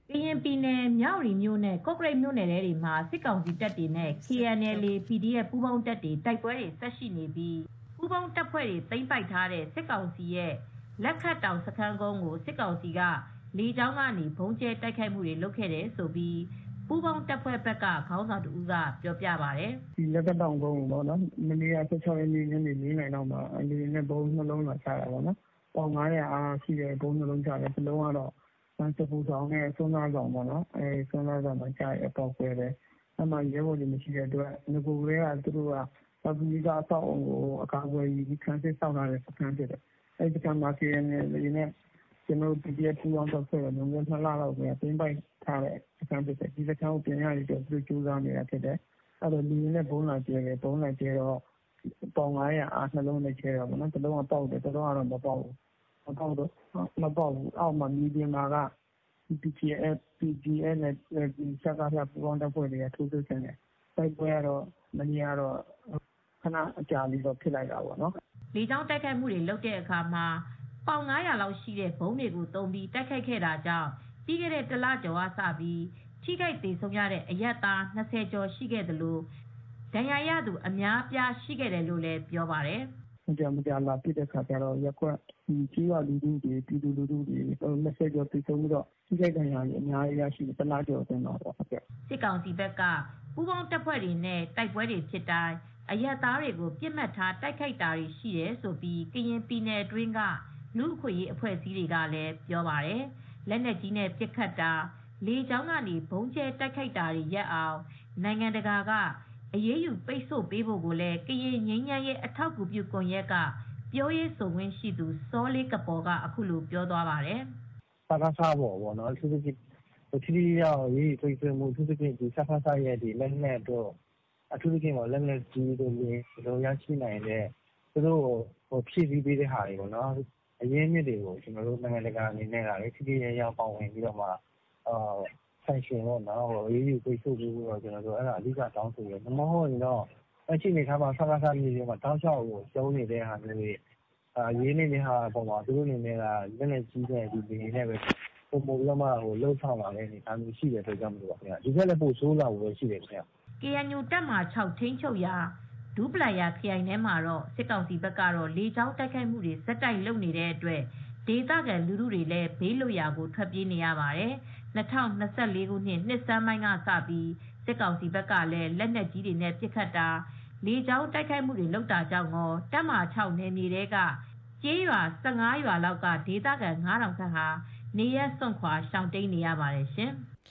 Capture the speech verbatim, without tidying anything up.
ကရင်ပြည်နယ်မြဝတီမြို့နဲ့ကော့ကရိတ်မြို့နယ်တွေမှာစစ်ကောင်စီတပ်တွေနဲ့ K N L A ၊ P D F ပူးပေါင်းတပ်တွေတိုက်ပွဲတွေဆက်ရှိနေပြီးပူးပေါင်းတပ်ဖွဲ့တွေသိမ်းပိုက်ထားတဲ့စစ်ကောင်စီရဲ့လက်ခတ်တောင်စခန်းကုန်းကိုစစ်ကောင်စီကလေကြောင်းကနေဗုံးကျဲတိုက်ခိုက်မှုတွေလုပ်ခဲ့တယ်လို့ပူးပေါင်းတပ်ဖွဲ့ဘက်ကခေါင်းဆောင်တဦးကပြောပြပါတယ်။“ဒီလက်ခတ်တောင်ကုန်းကိုမနေ့က ၁၆ ရက်နေ့ ညနေ ၄ နာရီလောက်မှာလေယာဉ်နဲ့ဗုံးနှစ်လုံးလာချတာပေါ့နော်။ပေါင် ၅၀၀ အားရှိတဲ့ဗုံးနှစ်လုံးချတယ်။တလုံးကတော့စပူဆောင်နဲ့ဆွမ်းစားဆောင်ပေါ့နော်။အဲဒီဆွမ်းစားဆောင်မှာကျတယ်ပေါက်ကွဲတယ်။အဲဒီမှာရဲဘော်တွေမရှိတဲ့အတွက်နဂိုကတည်းကသူတို့ကပတ်ဝန်းကျင်အဆောက်အအုံကိုအကာအကွယ်ယူပြီးခံစစ်ဆောက်ထားတဲ့စခန်းဖြစ်တယ်။အဲဒီစခန်းမှာ K N L A နဲ့ ကျနော်တို့ P D F ပူးပေါင်းတပ်ဖွဲ့တွေလွန်ခဲ့တဲ့နှစ်လလောက်ကတည်းကသိမ်းပိုက်ထားတဲ့စခန်းဖြစ်တယ်။ဒီစခန်းကိုပြန်ရရေးအတွက်သူတို့ကြိုးစားနေတာဖြစ်တယ်။အဲဒီတော့လေယာဉ်နဲ့ဗုံးလာကြဲတယ်။ဗုံးလာကြဲတော့ပေါင် ၅၀၀ အားနှစ်လုံးနဲ့ကြဲတာပေါ့နော်။တလုံးကပေါက်တယ်။တလုံးကတော့မပေါက်ဘူး။မပေါက်တော့အောက်မှာမြေပြင်မှာက P D F P D F နဲ့ စကစပူးပေါင်းတပ်ဖွဲ့တွေကထိုးစစ်ဆင်တယ်။တိုက်ပွဲကတော့မနေ့ကတော့ခဏအကြာကြီးတော့ဖြစ်လိုက်တာပေါ့နော်။ ”လေကြောင်းတိုက်ခိုက်မှုတွေလုပ်တဲ့အခါမှာပေါင် ၅၀၀ လောက်ရှိတဲ့ဗုံးတွေကိုသုံးပြီးတိုက်ခိုက်ခဲ့တာကြောင့်ပြီးခဲ့တဲ့တလကျော်ကစပြီးထိခိုက်သေဆုံးရတဲ့အရပ်သား၂၀ကျော်ရှိခဲ့သလိုဒဏ်ရာရသူအများအပြားရှိခဲ့တယ်လို့လည်းပြောပါတယ်။“မကြာမကြာလာပစ်တဲ့အခါကျတော့ရပ်ကွက်ကျေးရွာလူထုတွေပြည်သူလူထုတွေ၂၀ကျော်သေဆုံးပြီးတော့ထိခိုက်ဒဏ်ရာတွေအများကြီးရရှိတယ်။တလကျော်အတွင်းမှာပေါ့။” စစ်ကောင်စီဘက်ကပူးပေါင်းတပ်ဖွဲ့တွေနဲ့တိုက်ပွဲတွေဖြစ်တိုင်းအရပ်သားတွေကိုပစ်မှတ်ထားတိုက်ခိုက်တာတွေရှိတယ်လို့ကရင်ပြည်နယ်အတွင်းကလူ့အခွင့်ရေးအဖွဲ့အစည်းတွေကလည်းပြောပါတယ်။လက်နက်ကြီးနဲ့ပစ်ခတ်တာလေကြောင်းကနေဗုံးကျဲတိုက်ခိုက်တာတွေရပ်အောင်နိုင်ငံတကာကအရေးယူပိတ်ဆို့ပေးဖို့ကိုလည်းကရင်ငြိမ်းချမ်းရေးအထောက်အကူပြုကွန်ရက်ကပြောရေးဆိုခွင့်ရှိသူစောလေးကပေါ်ကအခုလိုပြောသွားပါတယ်။ “စကစပေါ်ပေါ့နော်အထူးသဖြင့်ထိထိရောက်ရောက်အရေးယူပိတ်ဆို့မှုအထူးသဖြင့်စကစရဲ့လက်နက်တို့အထူးသဖြင့်လက်နက်ကြီးတို့လေယာဉ်တို့ရရှိနိုင်တဲ့သူတို့ဖြည့်ဆည်းပေးတဲ့ဟာတွေပေါ့နော်။အရင်းအမြစ်တွေကိုကျနော်တို့နိုင်ငံတကာအနေနဲ့ကထိထိရောက်ရောက်ပါဝင်ပြီးတော့မှsanction ပေါ့နော်အရေးယူပိတ်ဆို့ပေးဖို့တော့ကျနော်တို့အဲဒါအဓိကတောင်းဆိုတယ်။မဟုတ်ရင်တော့လက်ရှိအနေအထားမှာစကစမြေပြင်မှာတောက်လျှောက်ရှုံးနေတဲ့ဟာမျိုးတွေအရေးနေတဲ့ဟာအပေါ်မှာသူတို့အနေနဲ့ကလက်နက်ကြီးနဲ့လေယာဉ်နဲ့ပဲပိုမိုပြီးတော့မှလုပ်ဆောင်လာတဲ့အနေအထားမျိုးရှိတဲ့အတွက်ကြောင့်မို့လို့ပါခင်ဗျ။ဒီထက်လည်းပိုဆိုးလာဖို့ပဲရှိတယ်ခင်ဗျ။” K N U တပ်မဟာ ၆ ထိန်းချုပ်ရာဒူးပလာယာခရိုင်ထဲမှာတော့စစ်ကောင်စီဘက်ကတော့လေကြောင်းတိုက်ခိုက်မှုတွေဆက်တိုက်လုပ်နေတဲ့အတွက်ဒေသခံလူထုတွေလည်းဘေးလွတ်ရာကိုထွက်ပြေးနေရပါတယ်။၂၀၂၄ ခုနှစ်နှစ်ဆန်းပိုင်းကစပြီးစစ်ကောင်စီဘက်ကလည်းလက်နက်ကြီးတွေနဲ့ပစ်ခတ်တာလေကြောင်းတိုက်ခိုက်မှုတွေလုပ်တာကြောင့်ကောတပ်မဟာ ၆ နယ်မြေထဲကကျေးရွာ၁၅ ရွာလောက်ကဒေသခံ ၅,၀၀၀ ခန့်ဟာနေရပ်စွန့်ခွါရှောင်တိမ်းနေရပါတယ်ရှင်။